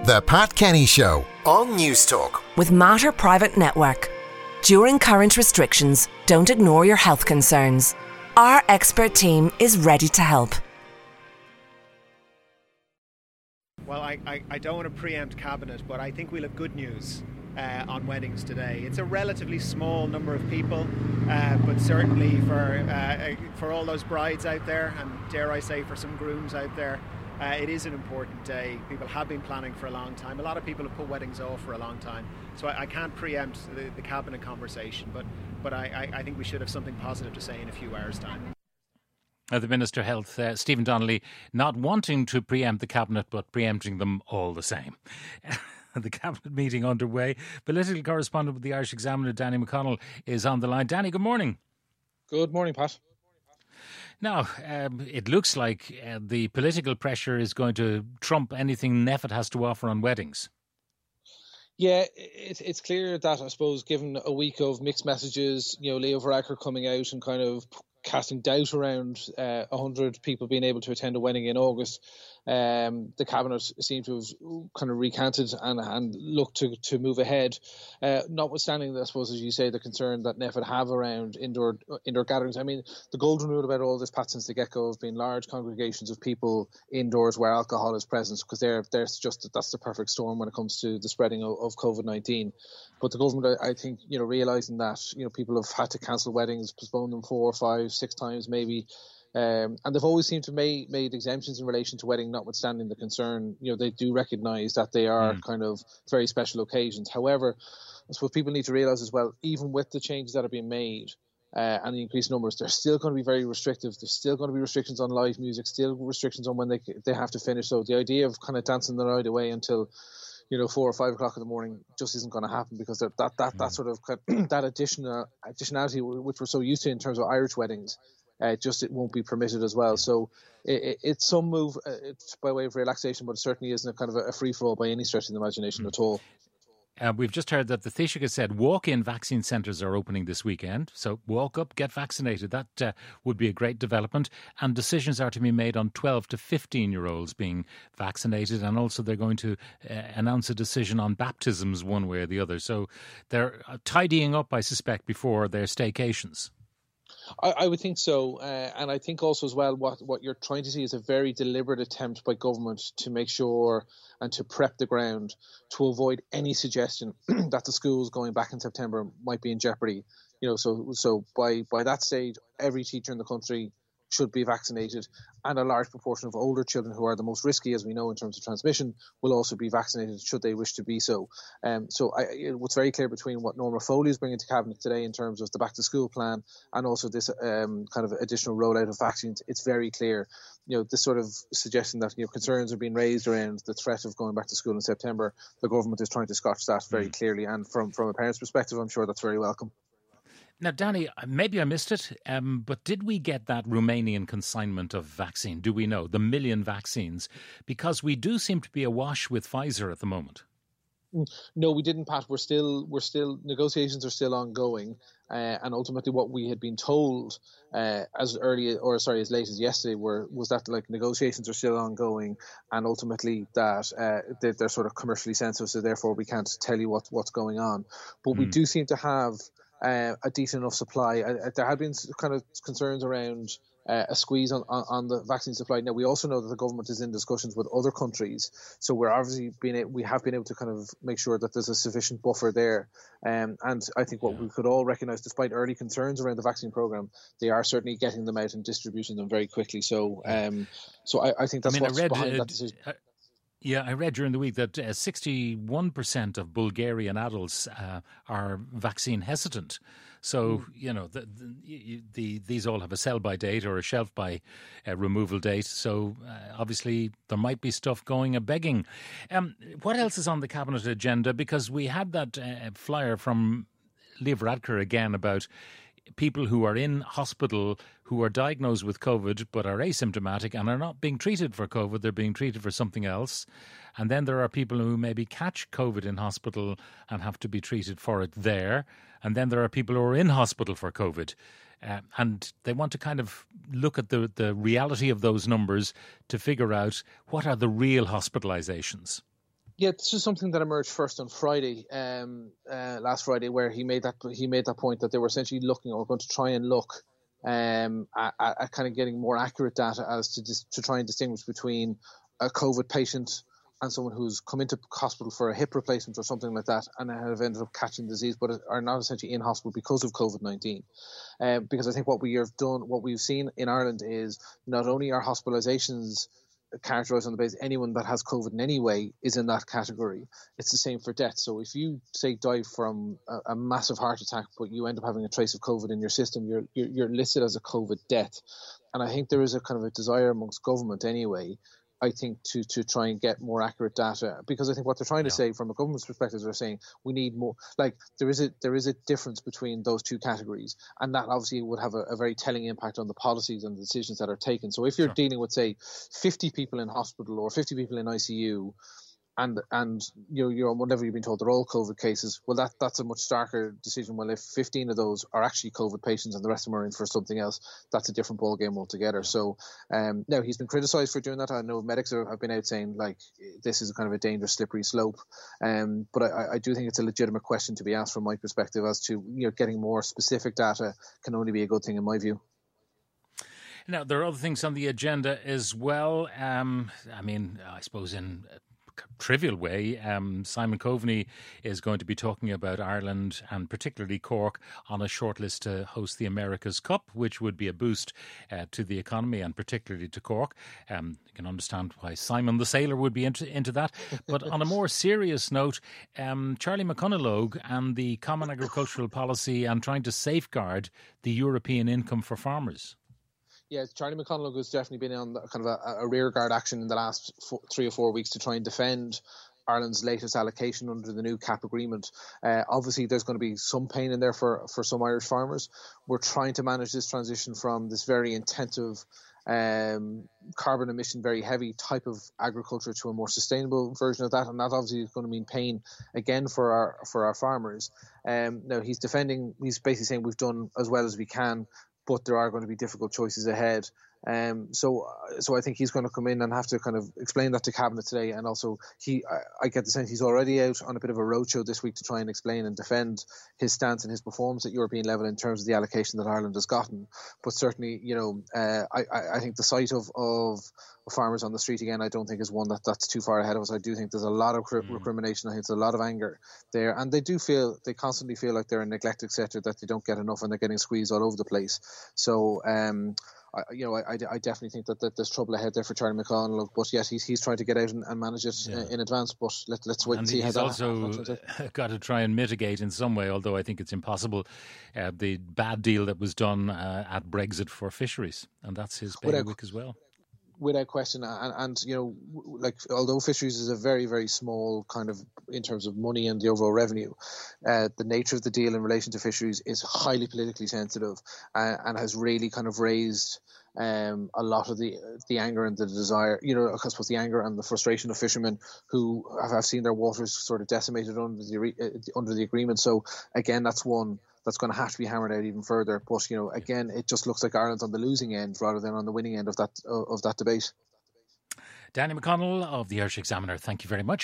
The Pat Kenny Show on News Talk. With Mater Private Network. During current restrictions, don't ignore your health concerns. Our expert team is ready to help. Well, I don't want to preempt Cabinet, but I think we'll have good news on weddings today. It's a relatively small number of people, but certainly for all those brides out there, and dare I say for some grooms out there, it is an important day. People have been planning for a long time. A lot of people have put weddings off for a long time, so I can't preempt the Cabinet conversation, but I think we should have something positive to say in a few hours' time. The Minister of Health, Stephen Donnelly, not wanting to preempt the Cabinet, but preempting them all the same. The Cabinet meeting underway. Political correspondent with the Irish Examiner, Danny McConnell, is on the line. Danny, good morning. Good morning, Pat. Now, it looks like the political pressure is going to trump anything NPHET has to offer on weddings. Yeah, it's clear that, I suppose, given a week of mixed messages, Leo Varadkar coming out and kind of casting doubt around 100 people being able to attend a wedding in August, the Cabinet seemed to have kind of recanted and looked to move ahead, notwithstanding, I suppose, as you say, the concern that NPHET have around indoor gatherings. I mean, the golden rule about all this, Pat, since the get-go has been large congregations of people indoors where alcohol is present, because that's the perfect storm when it comes to the spreading of COVID-19. But the government, I think, realising that, people have had to cancel weddings, postpone them 4, 5, 6 times maybe. And they've always seemed to have made exemptions in relation to wedding, notwithstanding the concern. They do recognise that they are kind of very special occasions. However, I suppose people need to realise as well, even with the changes that are being made and the increased numbers, they're still going to be very restrictive. There's still going to be restrictions on live music, still restrictions on when they have to finish. So the idea of kind of dancing the night away until 4 or 5 o'clock in the morning just isn't going to happen, because that sort of that additionality which we're so used to in terms of Irish weddings, it won't be permitted as well. So it's some move it's by way of relaxation, but it certainly isn't a kind of a free-for-all by any stretch of the imagination at all. We've just heard that the Taoiseach said walk-in vaccine centres are opening this weekend. So walk up, get vaccinated. That would be a great development. And decisions are to be made on 12 to 15-year-olds being vaccinated. And also they're going to announce a decision on baptisms one way or the other. So they're tidying up, I suspect, before their staycations. I would think so, and I think also as well what you're trying to see is a very deliberate attempt by government to make sure and to prep the ground to avoid any suggestion that the schools going back in September might be in jeopardy. So by that stage, every teacher in the country should be vaccinated, and a large proportion of older children who are the most risky, as we know, in terms of transmission, will also be vaccinated should they wish to be so. What's very clear between what Norma Foley is bringing to Cabinet today in terms of the back-to-school plan and also this kind of additional rollout of vaccines, it's very clear. This sort of suggestion that concerns are being raised around the threat of going back to school in September, the government is trying to scotch that very clearly, and from a parent's perspective, I'm sure that's very welcome. Now, Danny, maybe I missed it, but did we get that Romanian consignment of vaccine? Do we know the 1 million vaccines? Because we do seem to be awash with Pfizer at the moment. No, we didn't, Pat. We're still negotiations are still ongoing, and ultimately what we had been told as late as yesterday was that negotiations are still ongoing, and ultimately that they're sort of commercially sensitive, so therefore we can't tell you what's going on. But we do seem to have a decent enough supply. There had been kind of concerns around a squeeze on the vaccine supply. Now, we also know that the government is in discussions with other countries, so we have been able to kind of make sure that there's a sufficient buffer there. And I think what we could all recognise, despite early concerns around the vaccine programme, they are certainly getting them out and distributing them very quickly. So, I think that's what's behind that decision. I read during the week that 61% of Bulgarian adults are vaccine hesitant. So, these all have a sell-by date or a shelf-by removal date. So, obviously, there might be stuff going a-begging. What else is on the Cabinet agenda? Because we had that flyer from Leo Varadkar again about people who are in hospital who are diagnosed with COVID but are asymptomatic and are not being treated for COVID, they're being treated for something else. And then there are people who maybe catch COVID in hospital and have to be treated for it there. And then there are people who are in hospital for COVID. And they want to kind of look at the reality of those numbers to figure out what are the real hospitalizations. Yeah, this is something that emerged first on Friday, last Friday, where he made that point that they were essentially looking, or going to try and look at kind of getting more accurate data as to try and distinguish between a COVID patient and someone who's come into hospital for a hip replacement or something like that and have ended up catching disease but are not essentially in hospital because of COVID-19. Because I think what we've seen in Ireland is not only are hospitalizations characterised on the basis anyone that has COVID in any way is in that category. It's the same for death. So if you say die from a massive heart attack, but you end up having a trace of COVID in your system, you're listed as a COVID death. And I think there is a kind of a desire amongst government anyway, I think, to try and get more accurate data, because I think what they're trying to say from a government's perspective, they're saying we need more. Like there is a difference between those two categories, and that obviously would have a very telling impact on the policies and the decisions that are taken. So if you're dealing with, say, 50 people in hospital or 50 people in ICU, and you're whatever you've been told they're all COVID cases, well that's a much starker decision. Well, if 15 of those are actually COVID patients and the rest of them are in for something else, that's a different ball game altogether. So now he's been criticised for doing that. I know medics have been out saying like this is a kind of a dangerous slippery slope, but I do think it's a legitimate question to be asked from my perspective as to getting more specific data can only be a good thing in my view. Now there are other things on the agenda as well. I suppose in trivial way, Simon Coveney is going to be talking about Ireland and particularly Cork on a shortlist to host the America's Cup, which would be a boost to the economy and particularly to Cork. You can understand why Simon the Sailor would be into that. But on a more serious note, Charlie McConalogue and the Common Agricultural Policy and trying to safeguard the European income for farmers. Yeah, Charlie McConalogue has definitely been on kind of a rearguard action in the last 3 or 4 weeks to try and defend Ireland's latest allocation under the new CAP agreement. Obviously, there's going to be some pain in there for some Irish farmers. We're trying to manage this transition from this very intensive, carbon emission, very heavy type of agriculture to a more sustainable version of that, and that obviously is going to mean pain again for our farmers. Now he's basically saying we've done as well as we can, but there are going to be difficult choices ahead. So I think he's going to come in and have to kind of explain that to Cabinet today. And also, I get the sense he's already out on a bit of a roadshow this week to try and explain and defend his stance and his performance at European level in terms of the allocation that Ireland has gotten. But certainly, I think the sight of farmers on the street again, I don't think is one that's too far ahead of us. I do think there's a lot of recrimination. I think there's a lot of anger there, and they constantly feel like they're a neglected sector, that they don't get enough and they're getting squeezed all over the place. So I definitely think that there's trouble ahead there for Charlie McConnell. But yes, he's trying to get out and manage it in advance. But let's wait and see how that happens. He's also got to try and mitigate in some way, although I think it's impossible, the bad deal that was done at Brexit for fisheries, and that's his bailiwick as well. Without question, and although fisheries is a very, very small kind of in terms of money and the overall revenue, the nature of the deal in relation to fisheries is highly politically sensitive and has really kind of raised a lot of the anger and the desire, I suppose the anger and the frustration of fishermen who have seen their waters sort of decimated under the agreement. So again, that's one that's going to have to be hammered out even further. But again, it just looks like Ireland's on the losing end rather than on the winning end of that debate. Danny McConnell of the Irish Examiner, thank you very much.